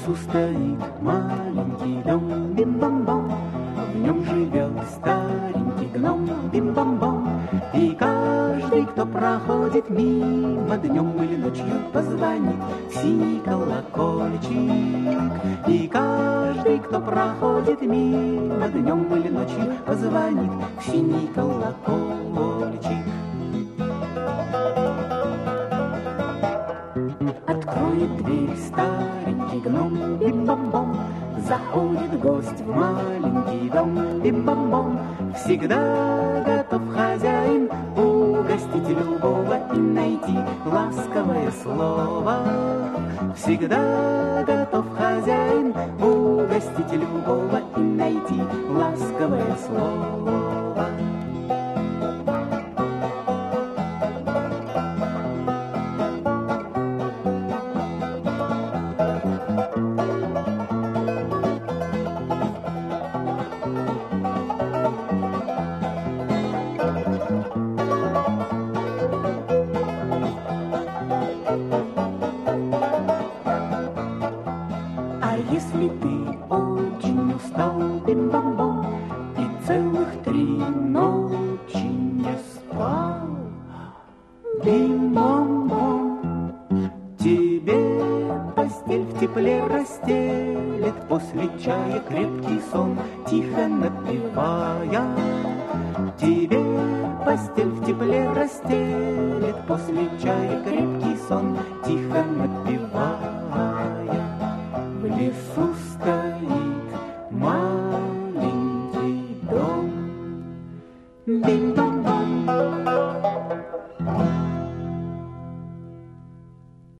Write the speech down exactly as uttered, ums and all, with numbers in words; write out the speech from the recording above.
лесу стоит маленький дом, бим-бом-бом. В нем живет старенький гном, бим-бом-бом. И каждый, кто проходит мимо, днем или ночью позвонит в синий колокольчик. И каждый, кто проходит мимо, днем или ночью позвонит в синий колокольчик. Откроет дверь старенький гном, бим-бом-бом. Заходит гость в маленький дом, бим-бом-бом. Всегда готов хозяин угостить любого и найти ласковое слово. Всегда готов хозяин угостить любого и найти ласковое слово. Если ты очень устал, бим-бом-бом, и целых три ночи не спал, бим-бом-бом, тебе постель в тепле расстелит, после чая крепкий сон, тихо напевая. Тебе постель в тепле расстелит, после чая крепкий сон, тихо напевая. В лесу стоит маленький дом, бим-бом.